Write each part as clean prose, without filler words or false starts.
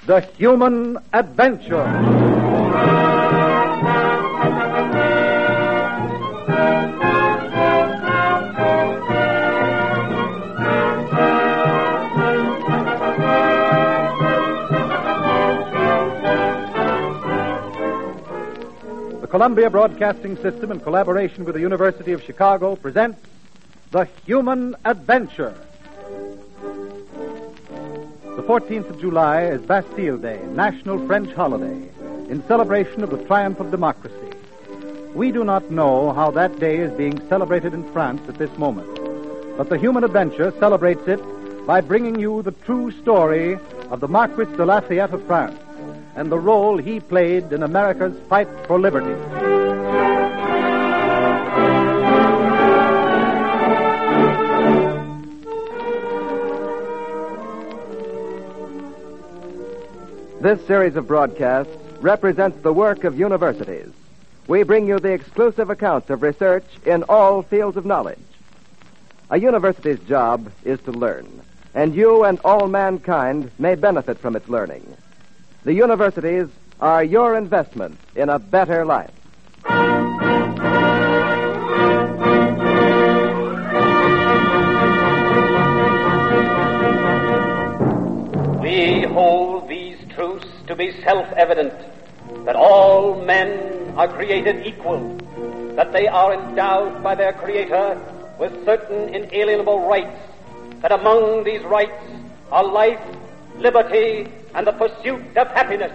The Human Adventure. The Columbia Broadcasting System, in collaboration with the University of Chicago, presents The Human Adventure. The 14th of July is Bastille Day, national French holiday, in celebration of the triumph of democracy. We do not know how that day is being celebrated in France at this moment, but The Human Adventure celebrates it by bringing you the true story of the Marquis de Lafayette of France and the role he played in America's fight for liberty. This series of broadcasts represents the work of universities. We bring you the exclusive accounts of research in all fields of knowledge. A university's job is to learn, and you and all mankind may benefit from its learning. The universities are your investment in a better life. We hold these truths to be self-evident, that all men are created equal, that they are endowed by their Creator with certain inalienable rights, that among these rights are life, liberty, and the pursuit of happiness.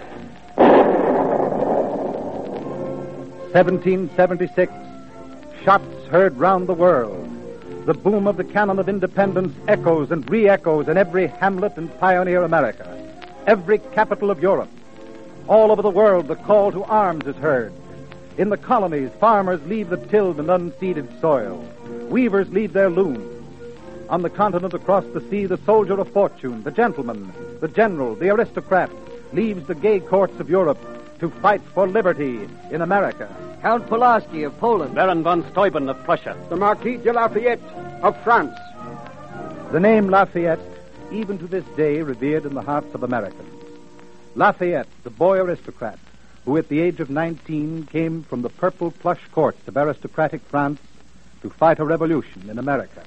1776, shots heard round the world. The boom of the cannon of independence echoes and re-echoes in every hamlet in pioneer America, every capital of Europe. All over the world, the call to arms is heard. In the colonies, farmers leave the tilled and unseeded soil. Weavers leave their looms. On the continent across the sea, the soldier of fortune, the gentleman, the general, the aristocrat, leaves the gay courts of Europe to fight for liberty in America. Count Pulaski of Poland. Baron von Steuben of Prussia. The Marquis de Lafayette of France. The name Lafayette, even to this day, revered in the hearts of Americans. Lafayette, the boy aristocrat, who at the age of 19 came from the purple plush courts of aristocratic France to fight a revolution in America.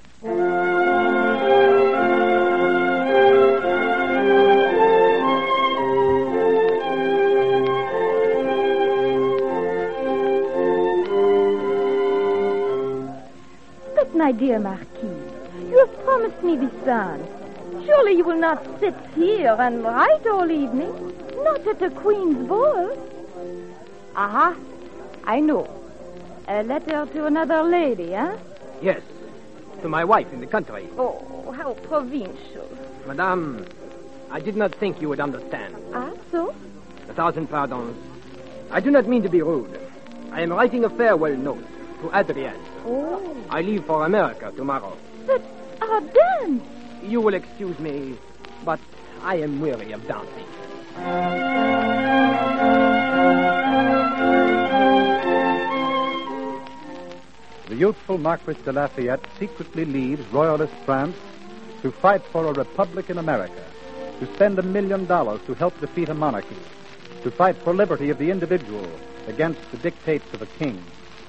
But, my dear Marquis, you have promised me this dance. Surely you will not sit here and write all evening, not at the Queen's ball. Aha, I know. A letter to another lady, eh? Yes, to my wife in the country. Oh, how provincial. Madame, I did not think you would understand. Ah, so? 1,000 pardons. I do not mean to be rude. I am writing a farewell note to Adrienne. Oh. I leave for America tomorrow. But our dance! You will excuse me, but I am weary of dancing. The youthful Marquis de Lafayette secretly leaves Royalist France to fight for a republic in America, to spend $1 million to help defeat a monarchy, to fight for liberty of the individual against the dictates of a king.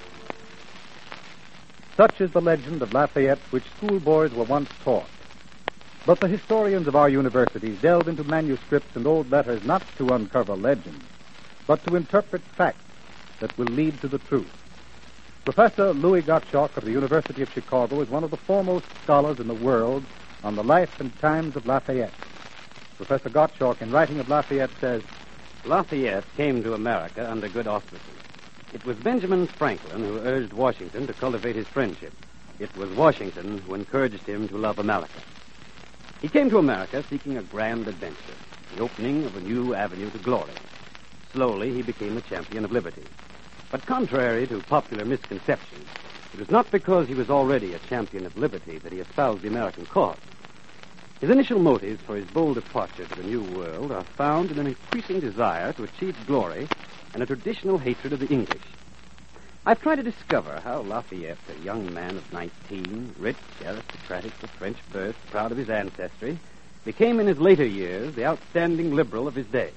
Such is the legend of Lafayette which schoolboys were once taught. But the historians of our universities delve into manuscripts and old letters not to uncover legends, but to interpret facts that will lead to the truth. Professor Louis Gottschalk of the University of Chicago is one of the foremost scholars in the world on the life and times of Lafayette. Professor Gottschalk, in writing of Lafayette, says, Lafayette came to America under good auspices. It was Benjamin Franklin who urged Washington to cultivate his friendship. It was Washington who encouraged him to love America. He came to America seeking a grand adventure, the opening of a new avenue to glory. Slowly, he became a champion of liberty. But contrary to popular misconceptions, it was not because he was already a champion of liberty that he espoused the American cause. His initial motives for his bold departure to the New World are found in an increasing desire to achieve glory and a traditional hatred of the English. I've tried to discover how Lafayette, a young man of 19, rich, aristocratic of French birth, proud of his ancestry, became in his later years the outstanding liberal of his day.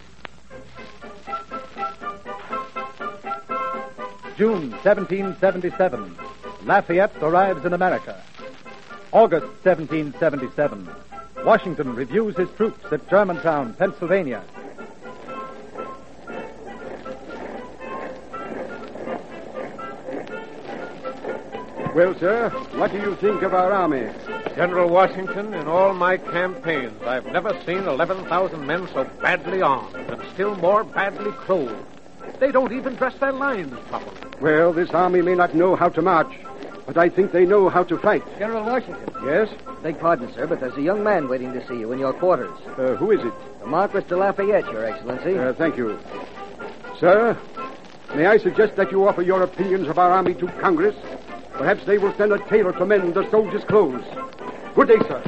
June 1777. Lafayette arrives in America. August 1777. Washington reviews his troops at Germantown, Pennsylvania. Well, sir, what do you think of our army? General Washington, in all my campaigns, I've never seen 11,000 men so badly armed and still more badly clothed. They don't even dress their lines properly. Well, this army may not know how to march, but I think they know how to fight. General Washington. Yes? Beg pardon, sir, but there's a young man waiting to see you in your quarters. Who is it? The Marquis de Lafayette, Your Excellency. Thank you. Sir, may I suggest that you offer your opinions of our army to Congress? Perhaps they will send a tailor to mend the soldiers' clothes. Good day, sir.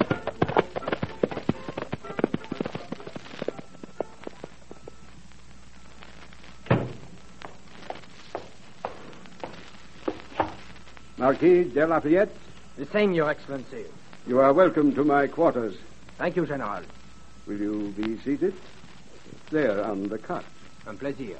Marquis de Lafayette? The same, Your Excellency. You are welcome to my quarters. Thank you, General. Will you be seated? There, on the cot. Un plaisir.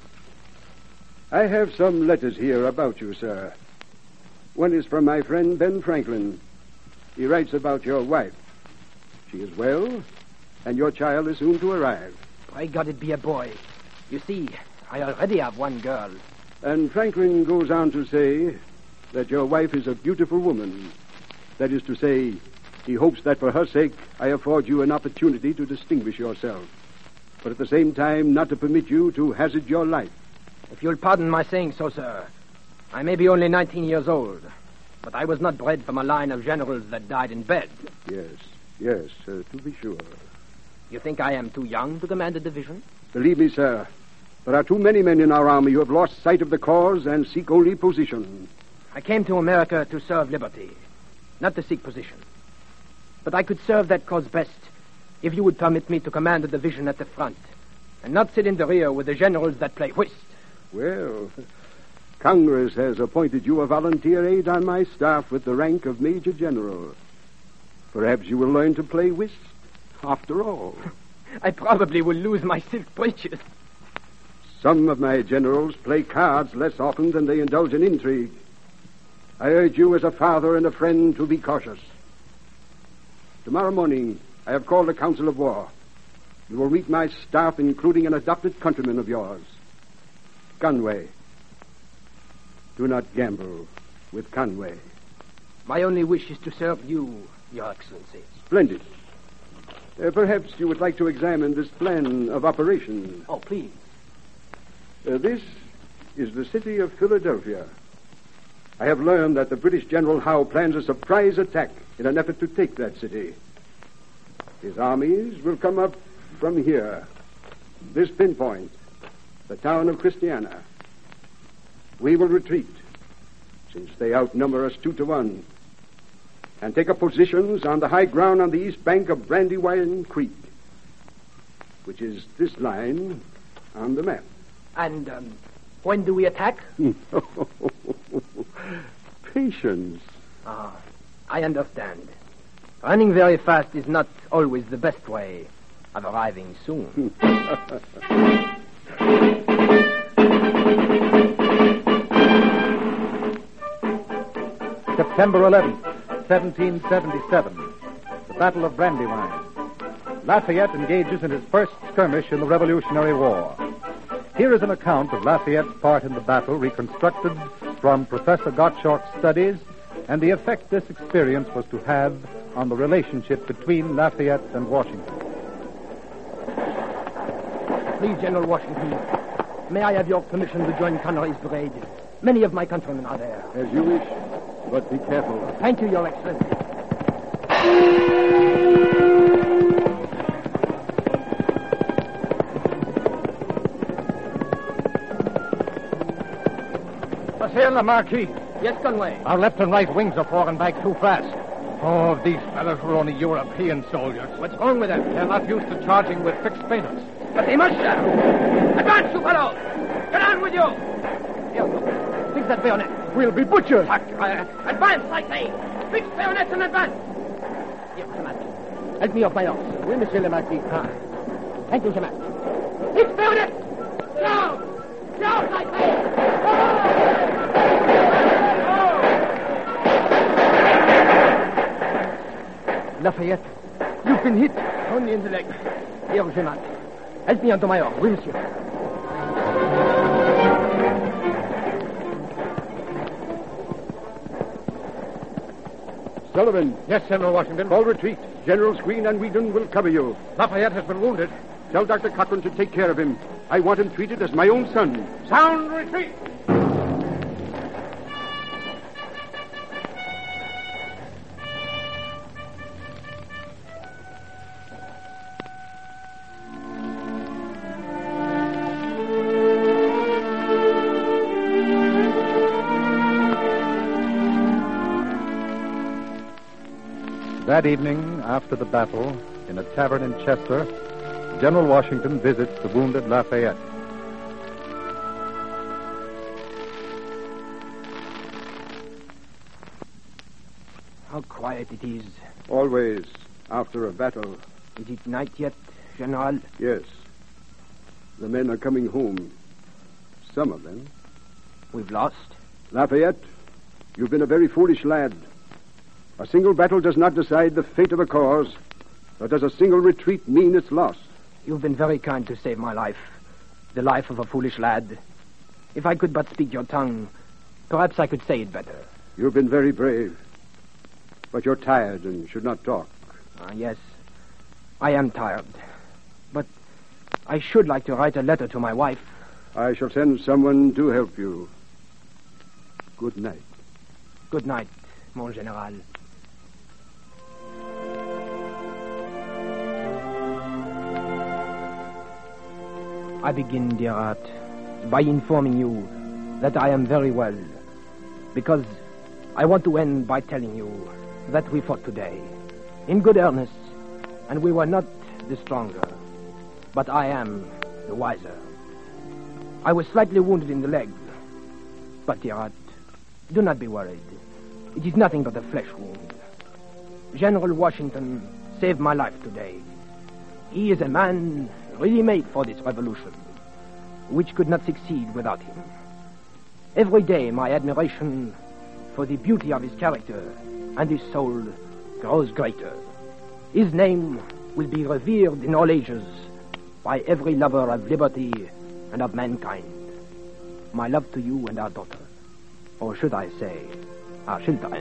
I have some letters here about you, sir. One is from my friend Ben Franklin. He writes about your wife. She is well, and your child is soon to arrive. Pray God it be a boy. You see, I already have one girl. And Franklin goes on to say that your wife is a beautiful woman. That is to say, he hopes that for her sake I afford you an opportunity to distinguish yourself, but at the same time not to permit you to hazard your life. If you'll pardon my saying so, sir, I may be only 19 years old, but I was not bred from a line of generals that died in bed. Yes, to be sure. You think I am too young to command a division? Believe me, sir, there are too many men in our army who have lost sight of the cause and seek only position. I came to America to serve liberty, not to seek position. But I could serve that cause best if you would permit me to command a division at the front and not sit in the rear with the generals that play whist. Well, Congress has appointed you a volunteer aide on my staff with the rank of Major General. Perhaps you will learn to play whist after all. I probably will lose my silk breeches. Some of my generals play cards less often than they indulge in intrigue. I urge you as a father and a friend to be cautious. Tomorrow morning, I have called a council of war. You will meet my staff, including an adopted countryman of yours, Conway. Do not gamble with Conway. My only wish is to serve you, Your Excellency. Splendid. Perhaps you would like to examine this plan of operation. Oh, please. This is the city of Philadelphia. I have learned that the British General Howe plans a surprise attack in an effort to take that city. His armies will come up from here, this pinpoint, the town of Christiana. We will retreat, since they outnumber us 2-1, and take up positions on the high ground on the east bank of Brandywine Creek, which is this line on the map. And when do we attack? Patience. I understand. Running very fast is not always the best way of arriving soon. September 11th, 1777. The Battle of Brandywine. Lafayette engages in his first skirmish in the Revolutionary War. Here is an account of Lafayette's part in the battle reconstructed from Professor Gottschalk's studies and the effect this experience was to have on the relationship between Lafayette and Washington. Please, General Washington, may I have your permission to join Conway's brigade? Many of my countrymen are there. As you wish, but be careful. Thank you, Your Excellency. The Marquis. Yes, Conway. Our left and right wings are falling back too fast. Oh, these fellows were only European soldiers. What's wrong with them? They're not used to charging with fixed bayonets. But they must shout. Advance, you fellows! Get on with you! Here, fix that bayonet. We'll be butchers. Advance, I say! Fix bayonets and advance! Here, come on. Help me off my horse. Oui, Monsieur le Marquis. Thank you, Chemin. It's burning! Down! Down, I say! Lafayette, you've been hit. Only in the leg. Here, Chemin. Help me onto my horse. Oui, monsieur. Sullivan, Yes, General Washington. call retreat. Generals Greene and Wheaton will cover you. Lafayette has been wounded. Tell Dr. Cochrane to take care of him. I want him treated as my own son. Sound retreat! That evening, after the battle, in a tavern in Chester, General Washington visits the wounded Lafayette. How quiet it is. Always, after a battle. Is it night yet, General? Yes. The men are coming home. Some of them. We've lost. Lafayette, you've been a very foolish lad. A single battle does not decide the fate of a cause, nor does a single retreat mean its loss. You've been very kind to save my life. The life of a foolish lad. If I could but speak your tongue, perhaps I could say it better. You've been very brave. But you're tired and should not talk. Yes, I am tired. But I should like to write a letter to my wife. I shall send someone to help you. Good night. Good night, mon général. I begin, dear heart, by informing you that I am very well, because I want to end by telling you that we fought today, in good earnest, and we were not the stronger, but I am the wiser. I was slightly wounded in the leg, but, dear heart, do not be worried. It is nothing but a flesh wound. General Washington saved my life today. He is a man really made for this revolution, which could not succeed without him. Every day my admiration for the beauty of his character and his soul grows greater. His name will be revered in all ages by every lover of liberty and of mankind. My love to you and our daughter, or should I say, our children.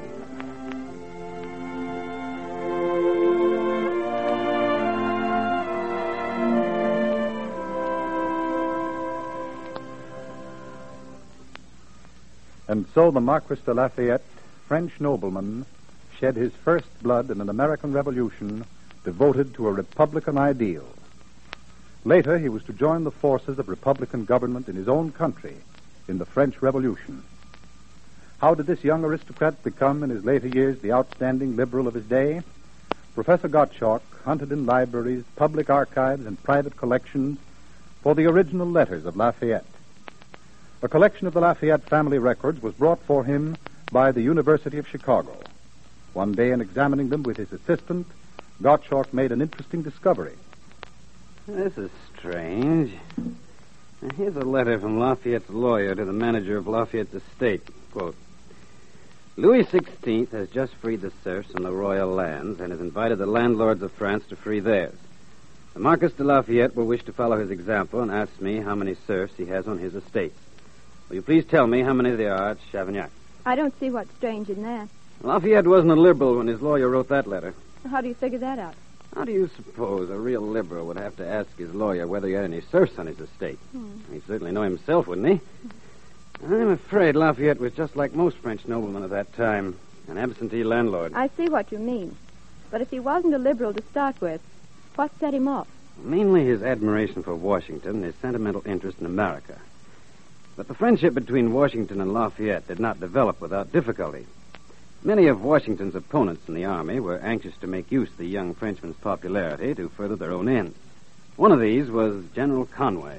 And so the Marquis de Lafayette, French nobleman, shed his first blood in an American revolution devoted to a Republican ideal. Later, he was to join the forces of Republican government in his own country in the French Revolution. How did this young aristocrat become in his later years the outstanding liberal of his day? Professor Gottschalk hunted in libraries, public archives, and private collections for the original letters of Lafayette. A collection of the Lafayette family records was brought for him by the University of Chicago. One day, in examining them with his assistant, Gottschalk made an interesting discovery. This is strange. Now, here's a letter from Lafayette's lawyer to the manager of Lafayette's estate. Quote, Louis XVI has just freed the serfs on the royal lands and has invited the landlords of France to free theirs. The Marquis de Lafayette will wish to follow his example and asks me how many serfs he has on his estate. Will you please tell me how many there are at Chavignac? I don't see what's strange in that. Lafayette wasn't a liberal when his lawyer wrote that letter. How do you figure that out? How do you suppose a real liberal would have to ask his lawyer whether he had any serfs on his estate? He'd certainly know himself, wouldn't he? I'm afraid Lafayette was just like most French noblemen of that time, an absentee landlord. I see what you mean. But if he wasn't a liberal to start with, what set him off? Mainly his admiration for Washington and his sentimental interest in America. But the friendship between Washington and Lafayette did not develop without difficulty. Many of Washington's opponents in the army were anxious to make use of the young Frenchman's popularity to further their own ends. One of these was General Conway.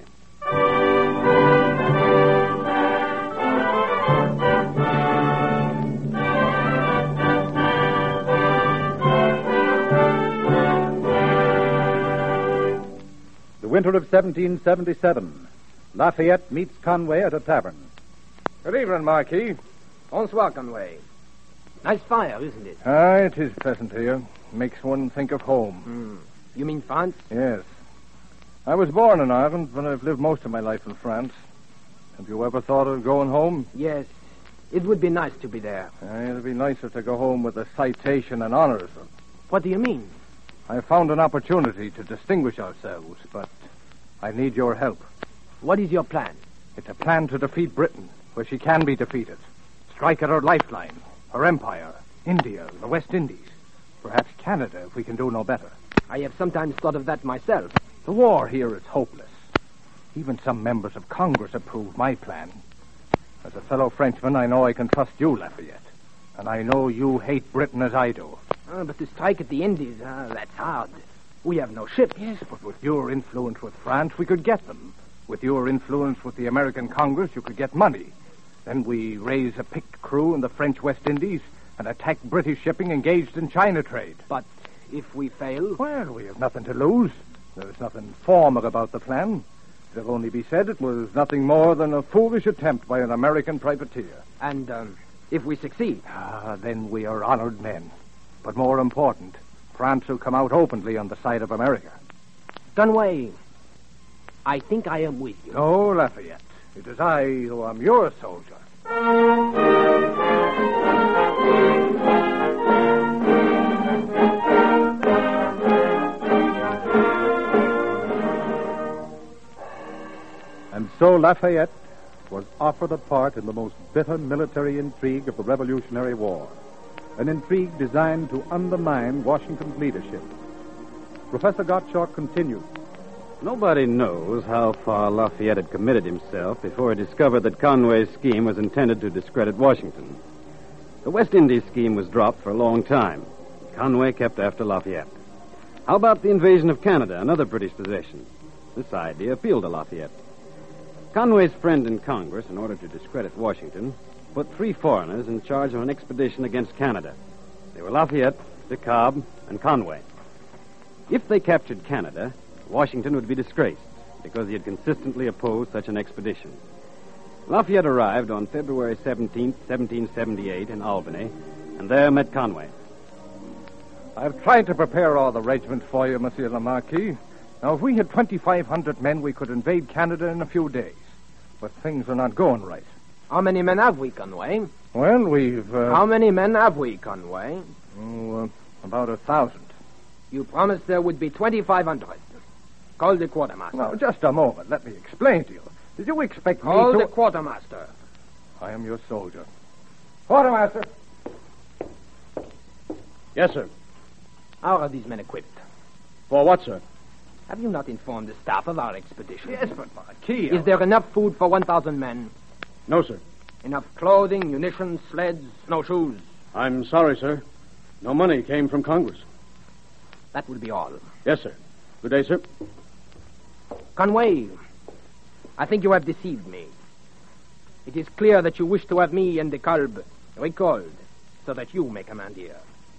The winter of 1777. Lafayette meets Conway at a tavern. Good evening, Marquis. Bonsoir, Conway. Nice fire, isn't it? It is pleasant here. Makes one think of home. You mean France? Yes. I was born in Ireland, but I've lived most of my life in France. Have you ever thought of going home? Yes. It would be nice to be there. It'd be nicer to go home with a citation and honors. What do you mean? I found an opportunity to distinguish ourselves, but I need your help. What is your plan? It's a plan to defeat Britain, where she can be defeated. Strike at her lifeline, her empire, India, the West Indies. Perhaps Canada, if we can do no better. I have sometimes thought of that myself. The war here is hopeless. Even some members of Congress approve my plan. As a fellow Frenchman, I know I can trust you, Lafayette. And I know you hate Britain as I do. But to strike at the Indies, that's hard. We have no ships. Yes, but with your influence with France, we could get them. With your influence with the American Congress, you could get money. Then we raise a picked crew in the French West Indies and attack British shipping engaged in China trade. But if we fail? Well, we have nothing to lose. There's nothing formal about the plan. It'll only be said it was nothing more than a foolish attempt by an American privateer. And if we succeed? Then we are honored men. But more important, France will come out openly on the side of America. Conway, I think I am with you. No, Lafayette. It is I who am your soldier. And so Lafayette was offered a part in the most bitter military intrigue of the Revolutionary War, an intrigue designed to undermine Washington's leadership. Professor Gottschalk continued. Nobody knows how far Lafayette had committed himself before he discovered that Conway's scheme was intended to discredit Washington. The West Indies scheme was dropped for a long time. Conway kept after Lafayette. How about the invasion of Canada, another British possession? This idea appealed to Lafayette. Conway's friend in Congress, in order to discredit Washington, put 3 foreigners in charge of an expedition against Canada. They were Lafayette, de Kalb, and Conway. If they captured Canada, Washington would be disgraced because he had consistently opposed such an expedition. Lafayette arrived on February 17, 1778, in Albany, and there met Conway. I've tried to prepare all the regiments for you, Monsieur le Marquis. Now, if we had 2,500 men, we could invade Canada in a few days. But things are not going right. How many men have we, Conway? Well, we've... How many men have we, Conway? About 1,000. You promised there would be 2,500. Call the quartermaster. Now, just a moment. Let me explain to you. Did you expect me to... Call the quartermaster. I am your soldier. Quartermaster. Yes, sir. How are these men equipped? For what, sir? Have you not informed the staff of our expedition? Yes, but Marquis... Is there enough food for 1,000 men? No, sir. Enough clothing, munitions, sleds, snowshoes? I'm sorry, sir. No money came from Congress. That will be all. Yes, sir. Good day, sir. Conway, I think you have deceived me. It is clear that you wish to have me and de Kalb recalled so that you may command here.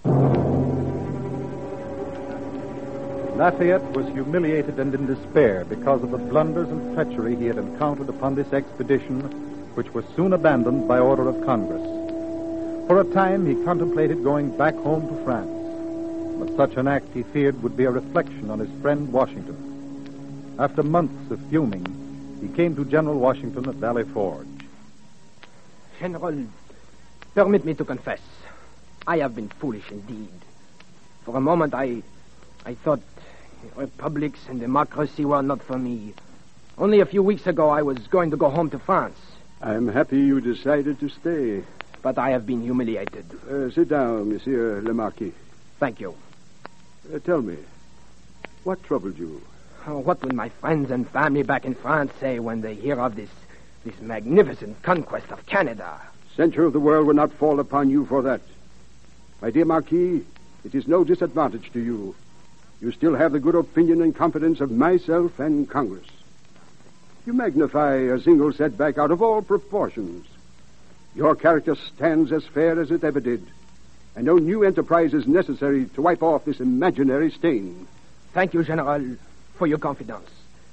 Lafayette was humiliated and in despair because of the blunders and treachery he had encountered upon this expedition, which was soon abandoned by order of Congress. For a time, he contemplated going back home to France, but such an act, he feared, would be a reflection on his friend Washington. After months of fuming, he came to General Washington at Valley Forge. General, permit me to confess. I have been foolish indeed. For a moment, I thought republics and democracy were not for me. Only a few weeks ago, I was going to go home to France. I'm happy you decided to stay. But I have been humiliated. Sit down, Monsieur le Marquis. Thank you. Tell me, what troubled you? What will my friends and family back in France say when they hear of this magnificent conquest of Canada? Censure of the world will not fall upon you for that. My dear Marquis, it is no disadvantage to you. You still have the good opinion and confidence of myself and Congress. You magnify a single setback out of all proportions. Your character stands as fair as it ever did, and no new enterprise is necessary to wipe off this imaginary stain. Thank you, General, for your confidence.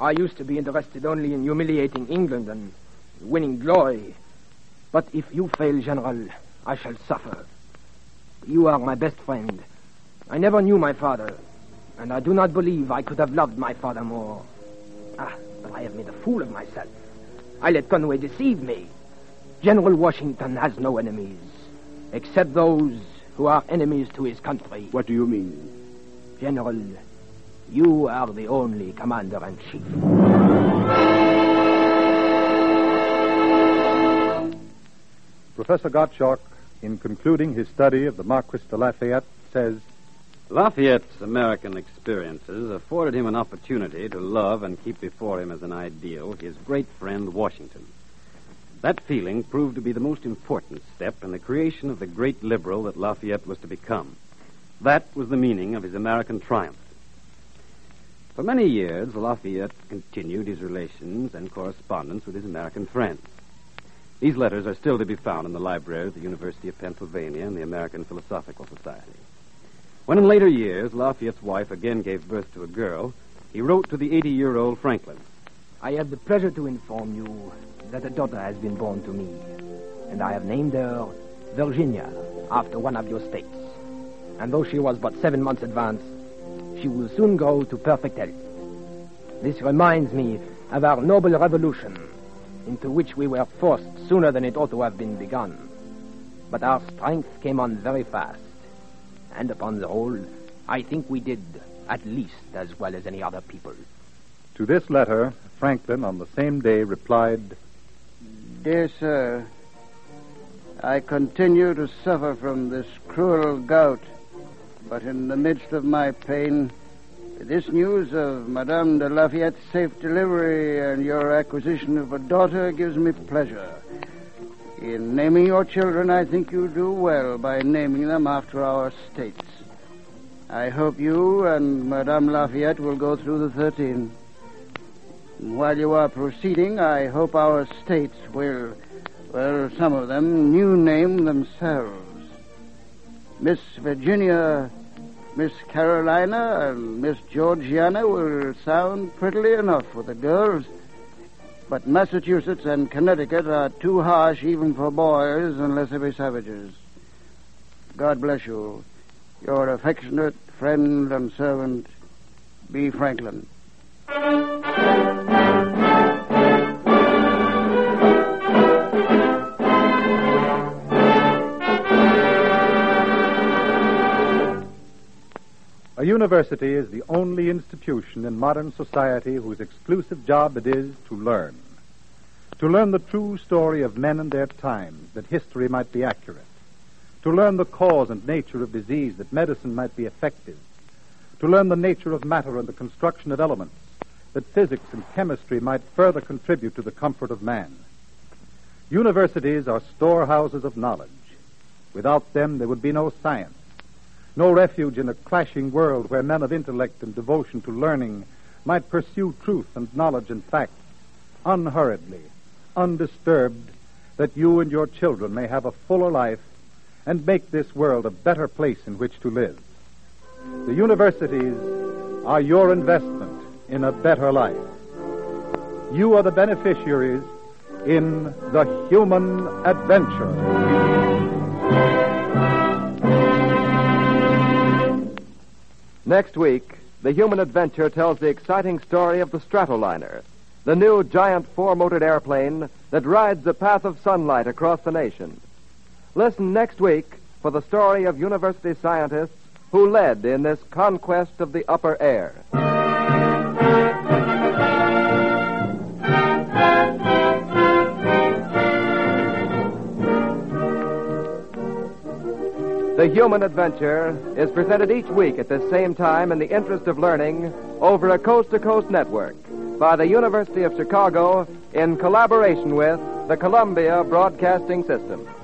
I used to be interested only in humiliating England and winning glory. But if you fail, General, I shall suffer. You are my best friend. I never knew my father, and I do not believe I could have loved my father more. But I have made a fool of myself. I let Conway deceive me. General Washington has no enemies, except those who are enemies to his country. What do you mean? General, you are the only commander-in-chief. Professor Gottschalk, in concluding his study of the Marquis de Lafayette, says, Lafayette's American experiences afforded him an opportunity to love and keep before him as an ideal his great friend Washington. That feeling proved to be the most important step in the creation of the great liberal that Lafayette was to become. That was the meaning of his American triumph. For many years, Lafayette continued his relations and correspondence with his American friends. These letters are still to be found in the library of the University of Pennsylvania and the American Philosophical Society. When in later years Lafayette's wife again gave birth to a girl, he wrote to the 80-year-old Franklin. I have the pleasure to inform you that a daughter has been born to me, and I have named her Virginia, after one of your states. And though she was but 7 months advanced, she will soon grow to perfect health. This reminds me of our noble revolution, into which we were forced sooner than it ought to have been begun. But our strength came on very fast, and upon the whole, I think we did at least as well as any other people. To this letter, Franklin, on the same day, replied, Dear sir, I continue to suffer from this cruel gout, but in the midst of my pain, this news of Madame de Lafayette's safe delivery and your acquisition of a daughter gives me pleasure. In naming your children, I think you do well by naming them after our states. I hope you and Madame Lafayette will go through the 13. While you are proceeding, I hope our states will, well, some of them, new name themselves. Miss Virginia, Miss Carolina, and Miss Georgiana will sound prettily enough for the girls, but Massachusetts and Connecticut are too harsh even for boys unless they be savages. God bless you. Your affectionate friend and servant, B. Franklin. A university is the only institution in modern society whose exclusive job it is to learn. To learn the true story of men and their times, that history might be accurate. To learn the cause and nature of disease, that medicine might be effective. To learn the nature of matter and the construction of elements, that physics and chemistry might further contribute to the comfort of man. Universities are storehouses of knowledge. Without them, there would be no science. No refuge in a clashing world where men of intellect and devotion to learning might pursue truth and knowledge and facts unhurriedly, undisturbed, that you and your children may have a fuller life and make this world a better place in which to live. The universities are your investment in a better life. You are the beneficiaries in the human adventure. Next week, The Human Adventure tells the exciting story of the Stratoliner, the new giant four-motored airplane that rides the path of sunlight across the nation. Listen next week for the story of university scientists who led in this conquest of the upper air. The Human Adventure is presented each week at the same time in the interest of learning over a coast-to-coast network by the University of Chicago in collaboration with the Columbia Broadcasting System.